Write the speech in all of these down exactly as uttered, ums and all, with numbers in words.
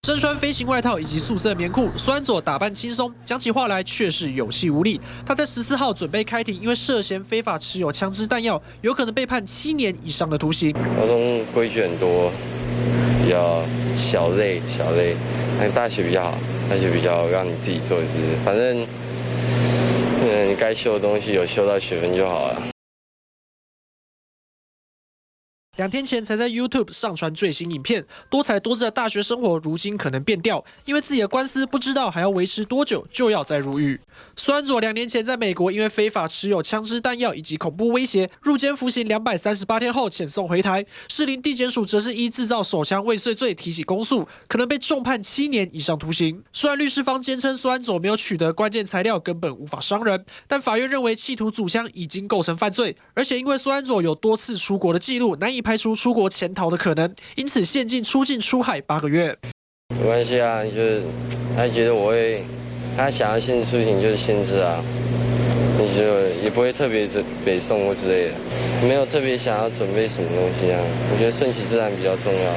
身穿飞行外套以及素色棉裤，苏安佐打扮轻松，讲起话来却是有气无力。他在十四号准备开庭，因为涉嫌非法持有枪支弹药，有可能被判七年以上的徒刑。 高中规矩很多，比较小累小累，但大学比较好，大学比较让你自己做，就是反正嗯，你该修的东西有修到学分就好了。 两天前才在 YouTube 上传最新影片，多彩多姿的大学生活，如今可能变调，因为自己的官司不知道还要维持多久，就要再入狱。苏安佐两年前在美国因为非法持有枪支弹药以及恐怖威胁，入监服刑两百三十八天后遣送回台。士林地检署则是依制造手枪未遂罪提起公诉，可能被重判七年以上徒刑。虽然律师方坚称苏安佐没有取得关键材料，根本无法伤人，但法院认为企图阻枪已经构成犯罪，而且因为苏安佐有多次出国的记录，难以排除出国潜逃的可能，因此限禁出境出海八个月。 没关系啊，就是他觉得我会，他想要限制出行就是限制啊，你就也不会特别北送或之类的，没有特别想要准备什么东西啊。我觉得顺其自然比较重要。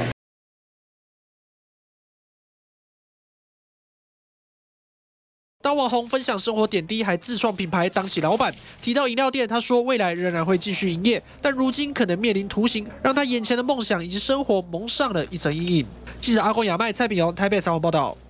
当网红分享生活点滴，还自创品牌当起老板。提到饮料店，他说未来仍然会继续营业，但如今可能面临徒刑，让他眼前的梦想以及生活蒙上了一层阴影。记者阿光亚麦、蔡炳荣台北采访报道。